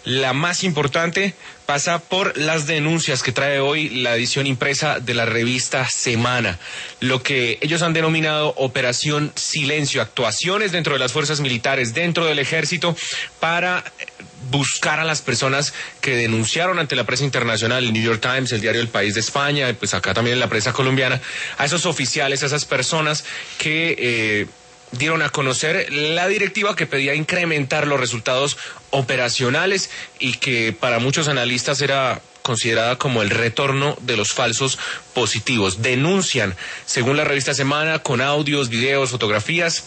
La más importante pasa por las denuncias que trae hoy la edición impresa de la revista Semana, lo que ellos han denominado Operación Silencio, actuaciones dentro de las fuerzas militares, dentro del ejército, para buscar a las personas que denunciaron ante la prensa internacional, el New York Times, el diario El País de España, pues acá también en la prensa colombiana, a esos oficiales, a esas personas que dieron a conocer la directiva que pedía incrementar los resultados operacionales y que para muchos analistas era considerada como el retorno de los falsos positivos. Denuncian, según la revista Semana, con audios, videos, fotografías,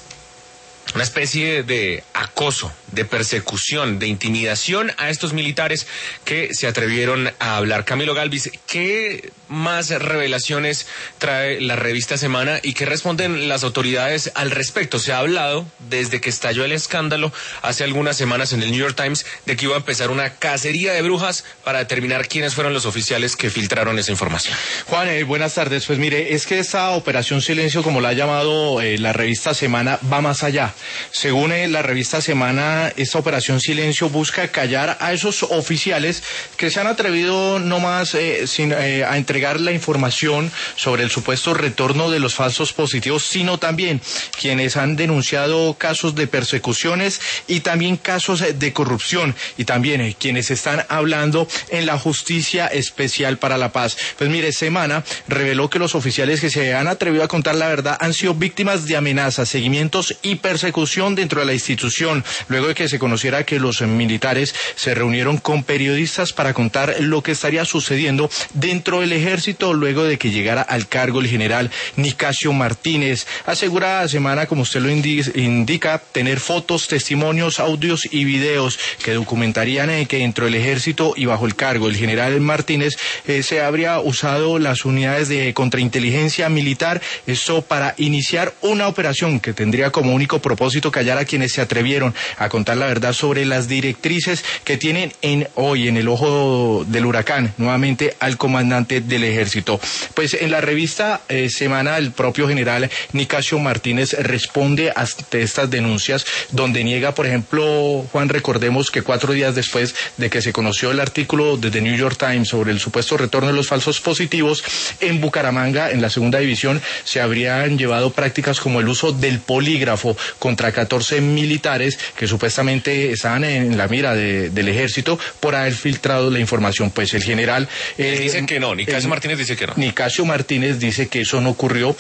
una especie de acoso, de persecución, de intimidación a estos militares que se atrevieron a hablar. Camilo Galvis, ¿qué más revelaciones trae la revista Semana y qué responden las autoridades al respecto? Se ha hablado desde que estalló el escándalo hace algunas semanas en el New York Times de que iba a empezar una cacería de brujas para determinar quiénes fueron los oficiales que filtraron esa información. Juan, buenas tardes. Pues mire, es que esta Operación Silencio, como la ha llamado la revista Semana, va más allá. Según la revista Semana, esta Operación Silencio busca callar a esos oficiales que se han atrevido no más a entregar la información sobre el supuesto retorno de los falsos positivos, sino también quienes han denunciado casos de persecuciones y también casos de corrupción, y también quienes están hablando en la Justicia Especial para la Paz. Pues mire, Semana reveló que los oficiales que se han atrevido a contar la verdad han sido víctimas de amenazas, seguimientos y persecución dentro de la institución, luego de que se conociera que los militares se reunieron con periodistas para contar lo que estaría sucediendo dentro del ejército, luego de que llegara al cargo el general Nicasio Martínez. Asegura Semana, como usted lo indica, tener fotos, testimonios, audios y videos que documentarían que dentro del ejército y bajo el cargo del general Martínez se habría usado las unidades de contrainteligencia militar, esto para iniciar una operación que tendría como único propósito callar a quienes se atrevieron a contar la verdad sobre las directrices que tienen hoy en el ojo del huracán, nuevamente al comandante del ejército. Pues en la revista Semana, el propio general Nicasio Martínez responde a estas denuncias, donde niega, por ejemplo, Juan, recordemos que 4 días después de que se conoció el artículo de The New York Times sobre el supuesto retorno de los falsos positivos, en Bucaramanga, en la segunda división, se habrían llevado prácticas como el uso del polígrafo contra 14 militares que supuestamente estaban en la mira del ejército por haber filtrado la información. Pues el general dice que no, Nicasio Martínez dice que no. Nicasio Martínez dice que eso no ocurrió,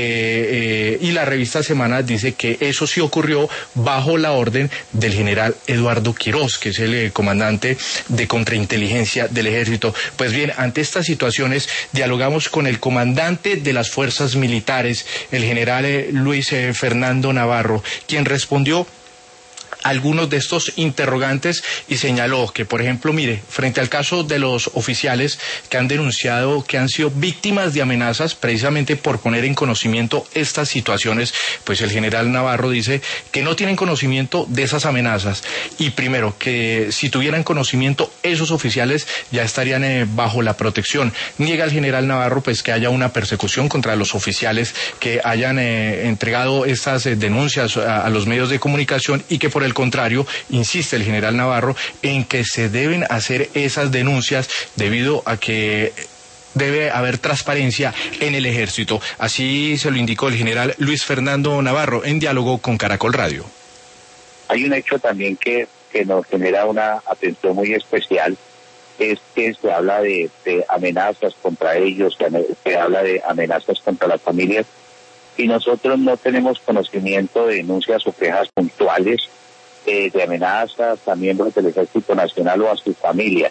y la revista Semana dice que eso sí ocurrió bajo la orden del general Eduardo Quiroz, que es el comandante de contrainteligencia del ejército. Pues bien, ante estas situaciones dialogamos con el comandante de las fuerzas militares, el general Luis Fernando Navarro, quien respondió algunos de estos interrogantes y señaló que, por ejemplo, mire, frente al caso de los oficiales que han denunciado que han sido víctimas de amenazas precisamente por poner en conocimiento estas situaciones, pues el general Navarro dice que no tienen conocimiento de esas amenazas, y primero, que si tuvieran conocimiento esos oficiales ya estarían bajo la protección. Niega el general Navarro pues que haya una persecución contra los oficiales que hayan entregado estas denuncias a los medios de comunicación, y que por el contrario, insiste el general Navarro en que se deben hacer esas denuncias debido a que debe haber transparencia en el ejército. Así se lo indicó el general Luis Fernando Navarro en diálogo con Caracol Radio. Hay un hecho también que nos genera una atención muy especial, es que se habla de amenazas contra ellos, se habla de amenazas contra las familias, y nosotros no tenemos conocimiento de denuncias o quejas puntuales de amenazas a miembros del Ejército Nacional o a su familia.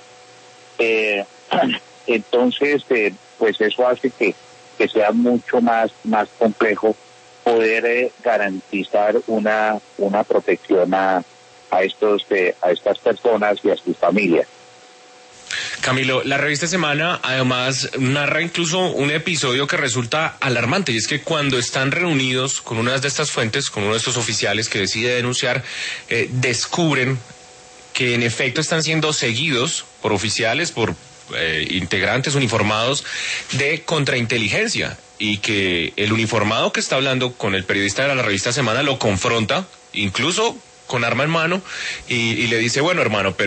Entonces, pues eso hace que sea mucho más complejo poder garantizar una protección a estas personas y a sus familias. Camilo, la revista Semana además narra incluso un episodio que resulta alarmante, y es que cuando están reunidos con una de estas fuentes, con uno de estos oficiales que decide denunciar, descubren que en efecto están siendo seguidos por oficiales, por integrantes uniformados de contrainteligencia, y que el uniformado que está hablando con el periodista de la revista Semana lo confronta, incluso con arma en mano, y le dice, bueno, hermano, pero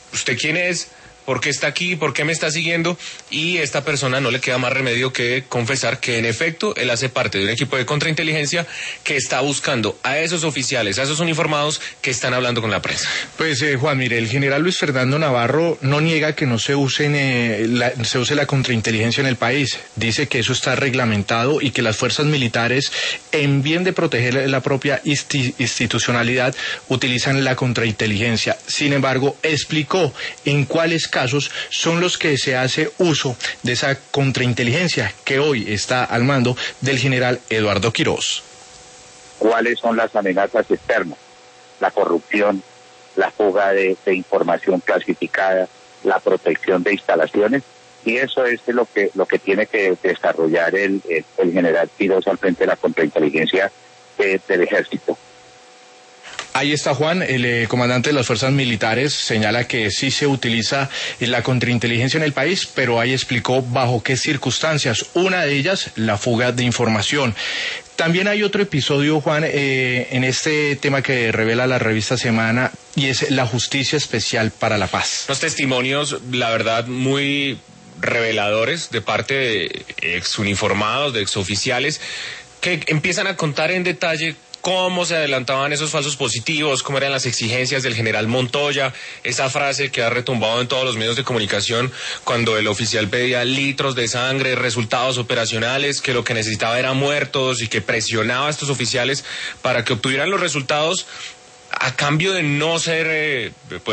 ¿usted quién es? ¿Por qué está aquí? ¿Por qué me está siguiendo? Y esta persona no le queda más remedio que confesar que en efecto él hace parte de un equipo de contrainteligencia que está buscando a esos oficiales, a esos uniformados que están hablando con la prensa. Pues Juan, mire, el general Luis Fernando Navarro no niega que no se use la contrainteligencia en el país. Dice que eso está reglamentado y que las fuerzas militares, en bien de proteger la propia institucionalidad, utilizan la contrainteligencia. Sin embargo, explicó en cuáles casos son los que se hace uso de esa contrainteligencia que hoy está al mando del general Eduardo Quirós. ¿Cuáles son las amenazas externas? La corrupción, la fuga de información clasificada, la protección de instalaciones, y eso es lo que tiene que desarrollar el general Quirós al frente de la contrainteligencia del ejército. Ahí está Juan, el comandante de las fuerzas militares señala que sí se utiliza la contrainteligencia en el país, pero ahí explicó bajo qué circunstancias. Una de ellas, la fuga de información. También hay otro episodio, Juan, en este tema que revela la revista Semana, y es la Justicia Especial para la Paz. Los testimonios, la verdad, muy reveladores de parte de exuniformados, de exoficiales, que empiezan a contar en detalle cómo se adelantaban esos falsos positivos, cómo eran las exigencias del general Montoya, esa frase que ha retumbado en todos los medios de comunicación cuando el oficial pedía litros de sangre, resultados operacionales, que lo que necesitaba era muertos y que presionaba a estos oficiales para que obtuvieran los resultados a cambio de no ser,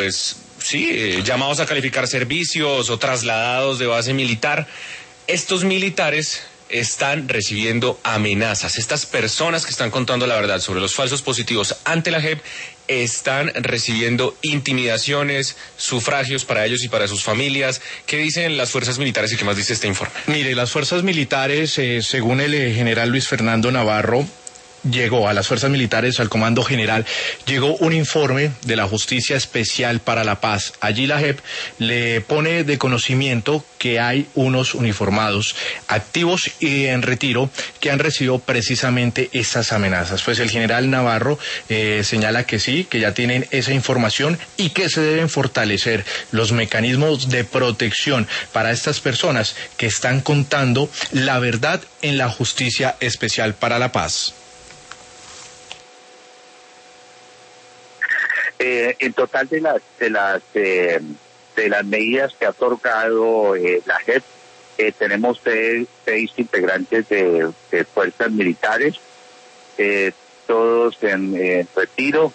llamados a calificar servicios o trasladados de base militar. Estos militares están recibiendo amenazas. Estas personas que están contando la verdad sobre los falsos positivos ante la JEP están recibiendo intimidaciones, sufragios para ellos y para sus familias. ¿Qué dicen las fuerzas militares y qué más dice este informe? Mire, las fuerzas militares, según el general Luis Fernando Navarro, llegó a las fuerzas militares, al comando general, llegó un informe de la Justicia Especial para la Paz. Allí la JEP le pone de conocimiento que hay unos uniformados activos y en retiro que han recibido precisamente estas amenazas. Pues el general Navarro señala que sí, que ya tienen esa información y que se deben fortalecer los mecanismos de protección para estas personas que están contando la verdad en la Justicia Especial para la Paz. En total de las medidas que ha otorgado la JEP, tenemos seis integrantes de fuerzas militares, todos en retiro,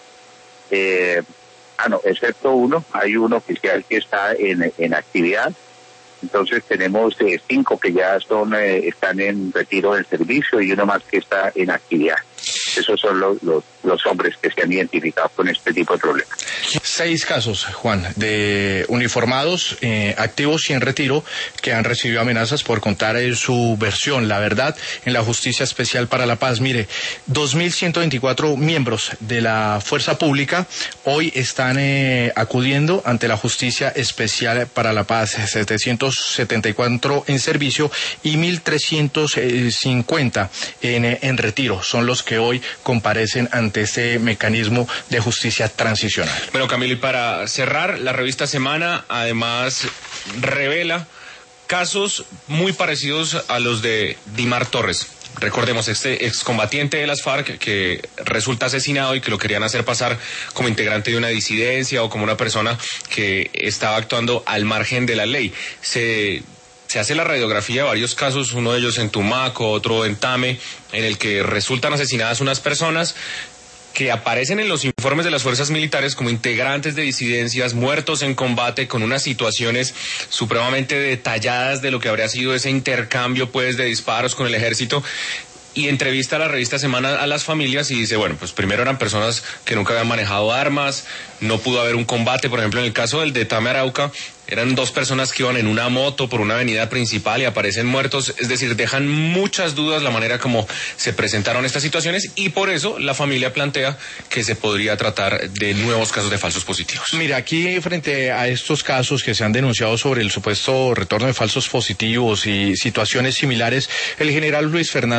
excepto uno, hay un oficial que está en actividad. Entonces tenemos 5 que ya están en retiro del servicio y uno más que está en actividad. Esos son los hombres que se han identificado con este tipo de problemas. 6 casos, Juan, de uniformados activos y en retiro que han recibido amenazas por contar su versión, la verdad, en la Justicia Especial para la Paz. Mire, 2.124 miembros de la Fuerza Pública hoy están acudiendo ante la Justicia Especial para la Paz, 774 en servicio y 1.350 en retiro. Son los que hoy comparecen ante este mecanismo de justicia transicional. Bueno, Camilo, y para cerrar, la revista Semana además revela casos muy parecidos a los de Dimar Torres. Recordemos, este excombatiente de las FARC que resulta asesinado y que lo querían hacer pasar como integrante de una disidencia o como una persona que estaba actuando al margen de la ley. Se hace la radiografía de varios casos, uno de ellos en Tumaco, otro en Tame, en el que resultan asesinadas unas personas que aparecen en los informes de las fuerzas militares como integrantes de disidencias, muertos en combate, con unas situaciones supremamente detalladas de lo que habría sido ese intercambio pues de disparos con el ejército. Y entrevista a la revista Semana a las familias y dice, bueno, pues primero eran personas que nunca habían manejado armas, no pudo haber un combate. Por ejemplo, en el caso del de Tame Arauca, eran 2 personas que iban en una moto por una avenida principal y aparecen muertos. Es decir, dejan muchas dudas la manera como se presentaron estas situaciones y por eso la familia plantea que se podría tratar de nuevos casos de falsos positivos. Mira, aquí frente a estos casos que se han denunciado sobre el supuesto retorno de falsos positivos y situaciones similares, el general Luis Fernando Navarro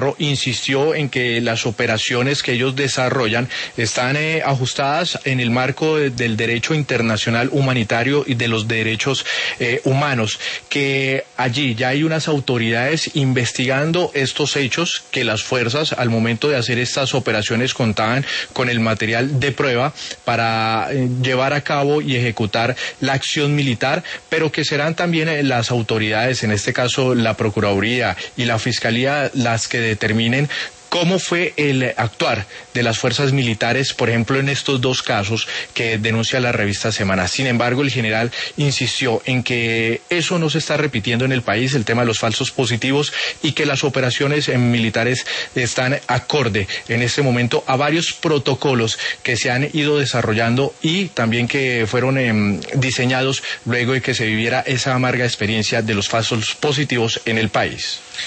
Navarro insistió en que las operaciones que ellos desarrollan están ajustadas en el marco del derecho internacional humanitario y de los derechos humanos, que allí ya hay unas autoridades investigando estos hechos, que las fuerzas al momento de hacer estas operaciones contaban con el material de prueba para llevar a cabo y ejecutar la acción militar, pero que serán también las autoridades, en este caso la Procuraduría y la Fiscalía, las que determinen cómo fue el actuar de las fuerzas militares, por ejemplo, en estos dos casos que denuncia la revista Semana. Sin embargo, el general insistió en que eso no se está repitiendo en el país, el tema de los falsos positivos, y que las operaciones militares están acorde en este momento a varios protocolos que se han ido desarrollando y también que fueron diseñados luego de que se viviera esa amarga experiencia de los falsos positivos en el país.